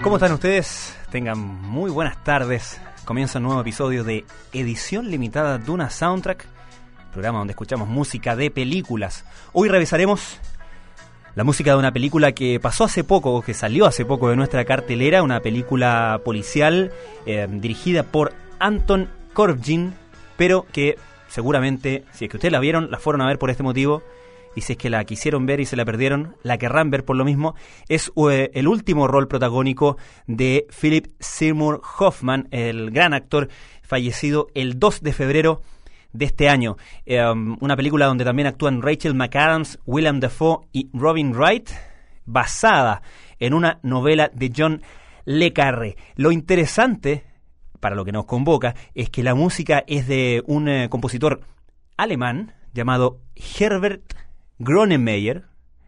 ¿Cómo están ustedes? Tengan muy buenas tardes. Comienza un nuevo episodio de Edición Limitada Duna Soundtrack, programa donde escuchamos música de películas. Hoy revisaremos la música de una película que pasó hace poco, que salió hace poco de nuestra cartelera, una película policial dirigida por Anton Corbijn, pero que seguramente, si es que ustedes la vieron, la fueron a ver por este motivo, y si es que la quisieron ver y se la perdieron, la querrán ver por lo mismo. Es el último rol protagónico de Philip Seymour Hoffman, el gran actor fallecido el 2 de febrero de este año. Una película donde también actúan Rachel McAdams, Willem Dafoe y Robin Wright, basada en una novela de John le Carré. Lo interesante, para lo que nos convoca, es que la música es de un compositor alemán llamado Herbert Grönemeyer,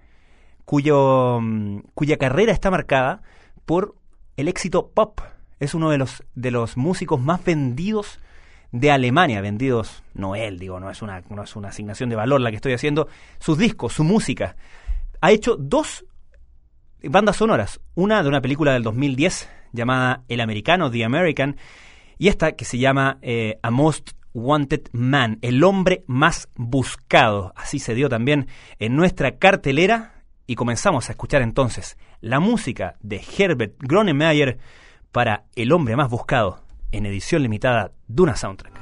cuya carrera está marcada por el éxito pop. Es uno de los músicos más vendidos de Alemania. Vendidos, no él, digo, no es una asignación de valor la que estoy haciendo. Sus discos, su música. Ha hecho 2 bandas sonoras. Una de una película del 2010 llamada El Americano, The American, y esta que se llama A Most Wanted Man, el hombre más buscado. Así se dio también en nuestra cartelera, y comenzamos a escuchar entonces la música de Herbert Grönemeyer para El hombre más buscado en edición limitada Duna Soundtrack.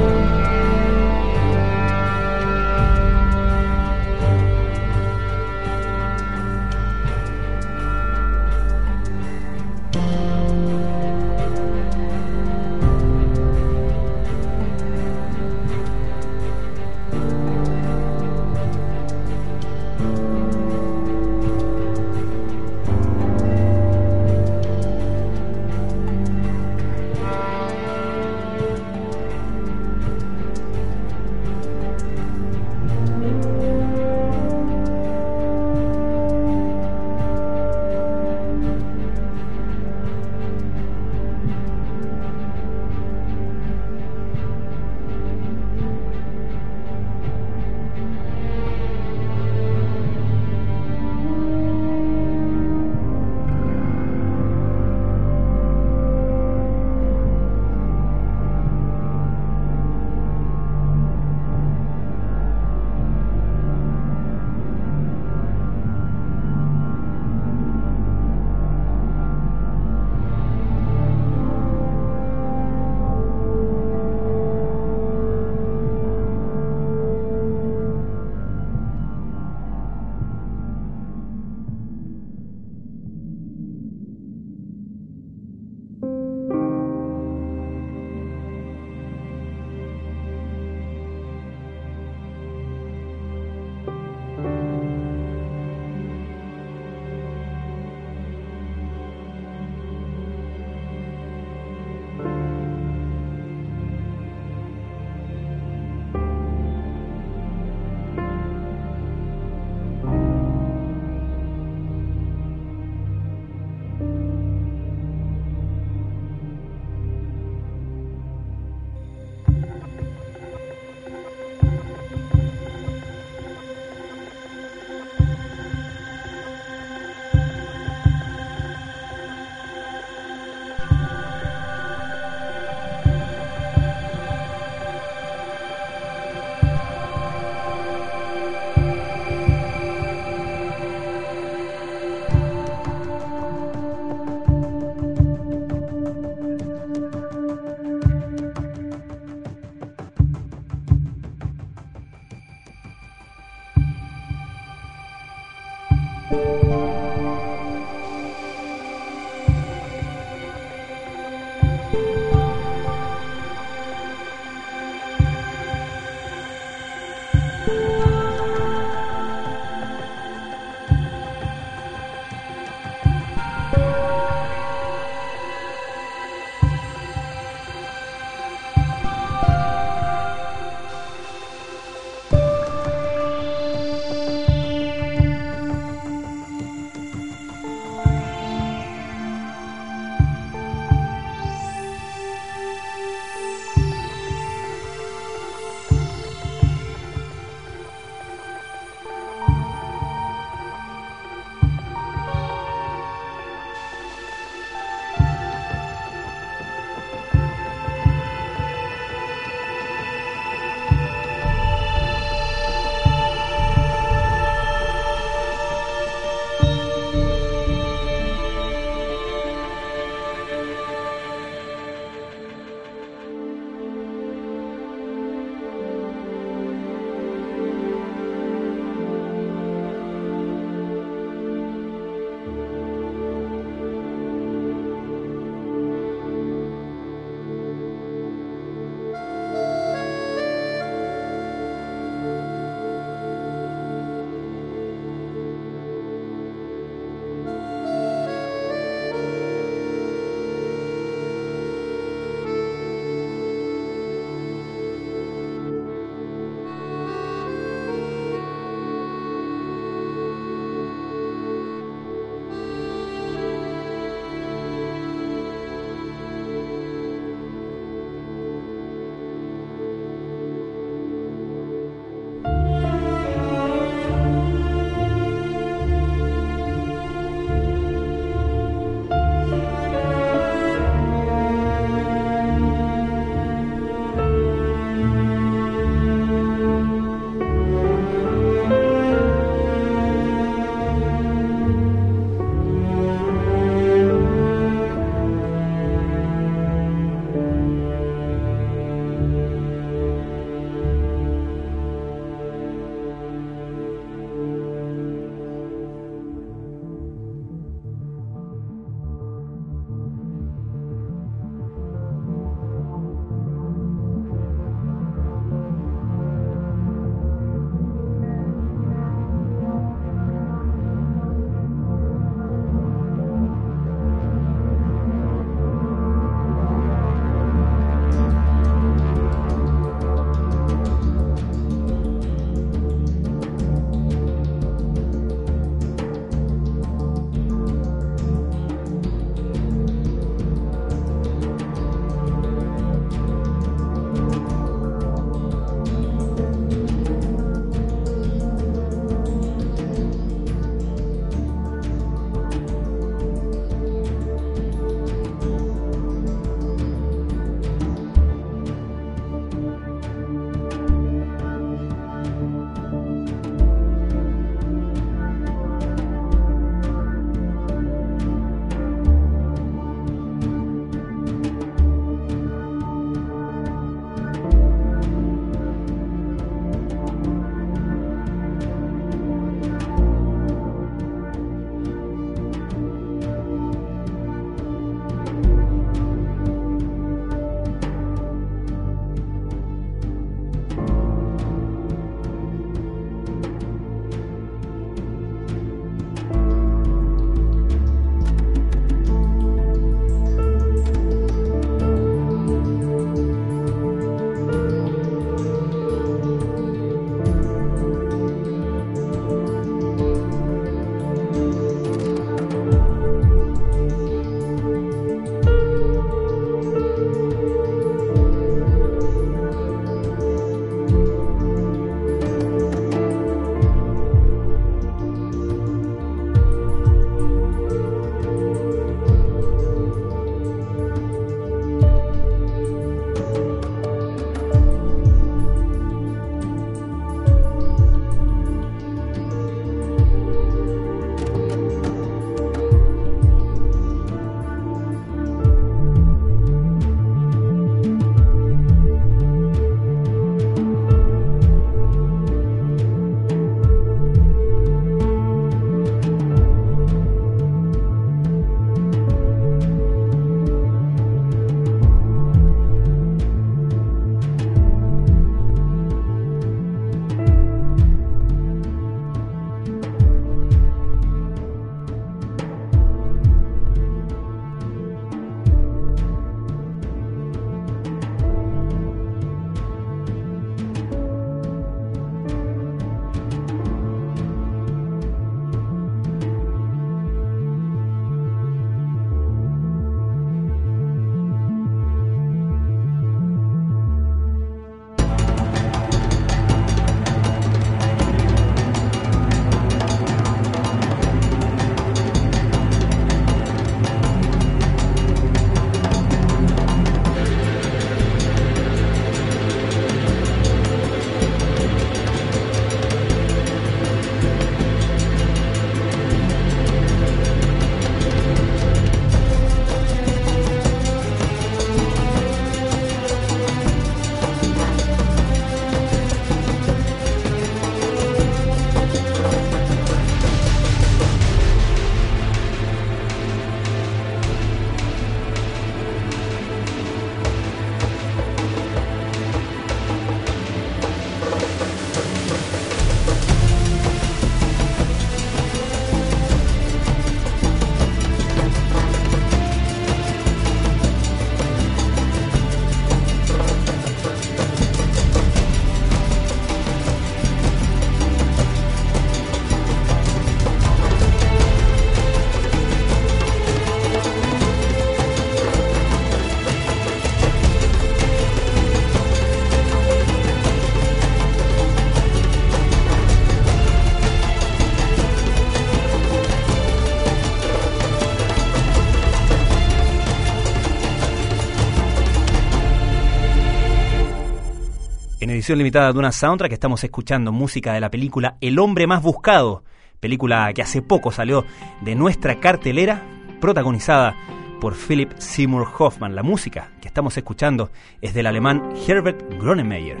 edición limitada de una soundtrack, estamos escuchando música de la película El hombre más buscado, película que hace poco salió de nuestra cartelera, protagonizada por Philip Seymour Hoffman. La música que estamos escuchando es del alemán Herbert Grönemeyer.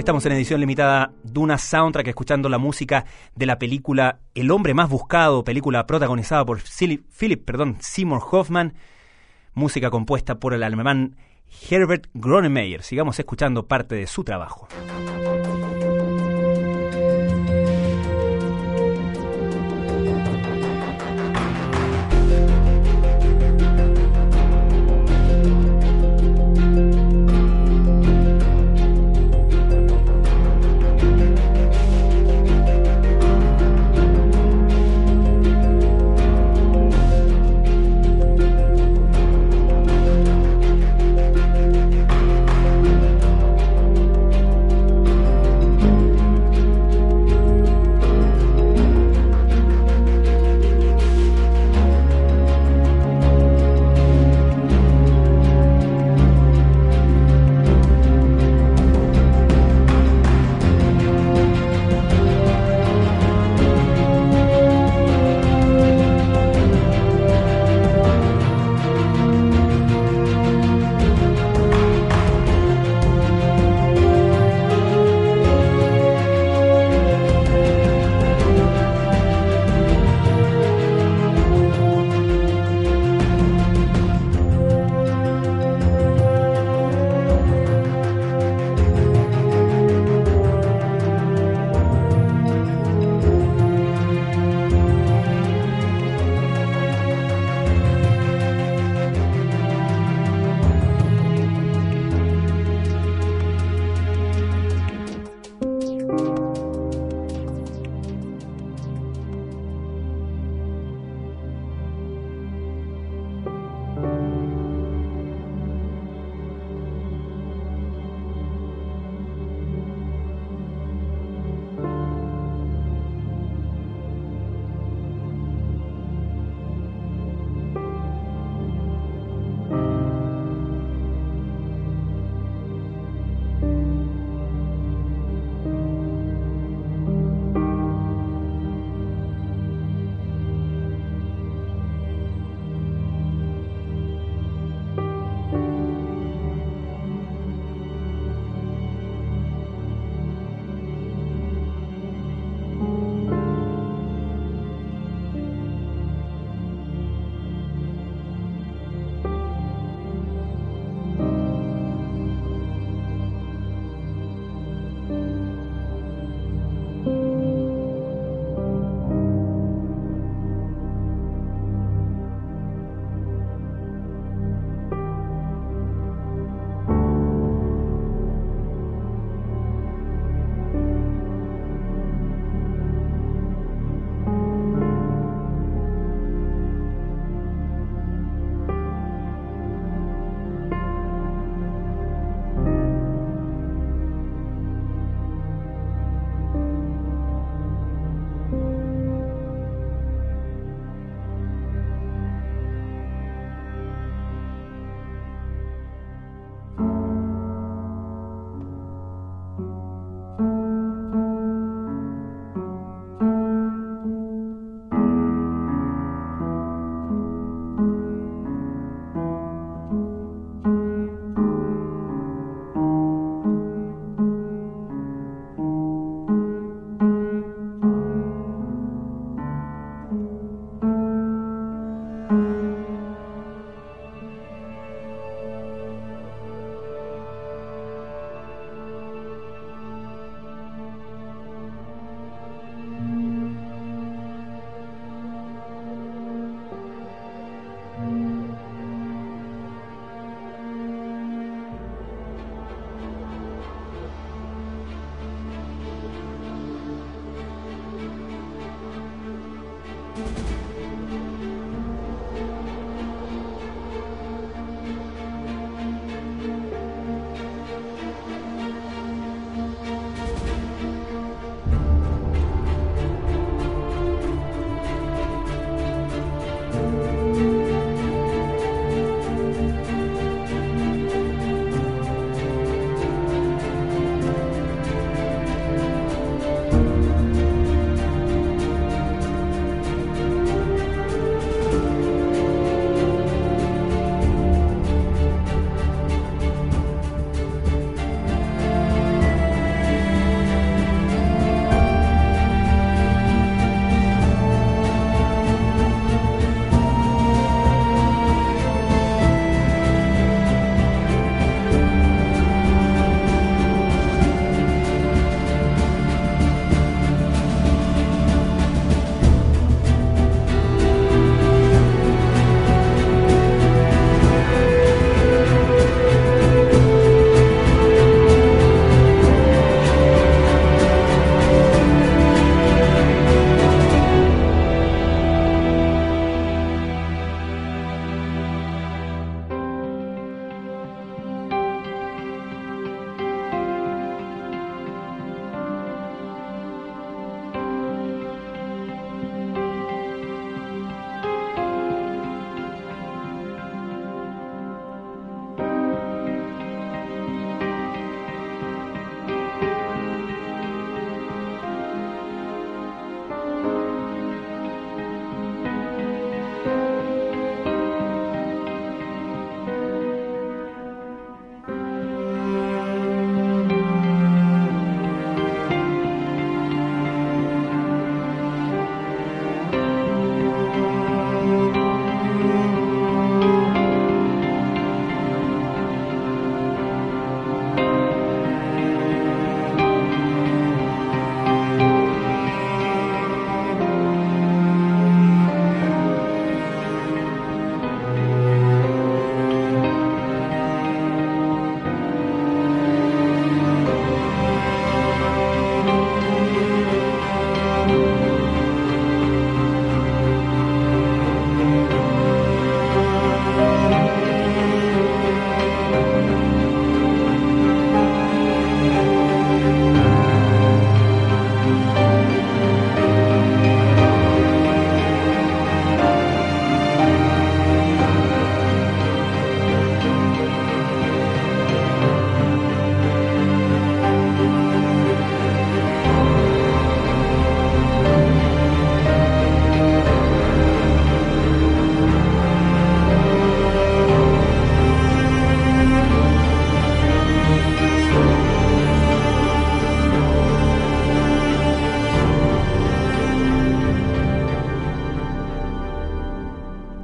Estamos en edición limitada Duna Soundtrack, escuchando la música de la película El hombre más buscado, película protagonizada por Philip Seymour Hoffman, música compuesta por el alemán Herbert Grönemeyer. Sigamos escuchando parte de su trabajo.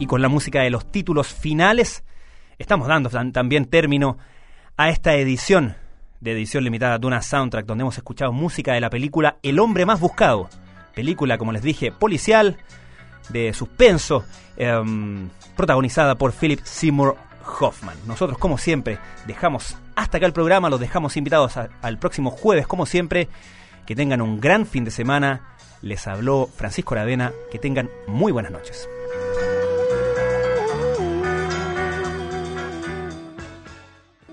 con la música de los títulos finales, estamos dando también término a esta edición limitada de una soundtrack, donde hemos escuchado música de la película El hombre más buscado. Película, como les dije, policial, de suspenso, protagonizada por Philip Seymour Hoffman. Nosotros, como siempre, dejamos hasta acá el programa, los dejamos invitados al próximo jueves, como siempre. Que tengan un gran fin de semana. Les habló Francisco Aravena. Que tengan muy buenas noches.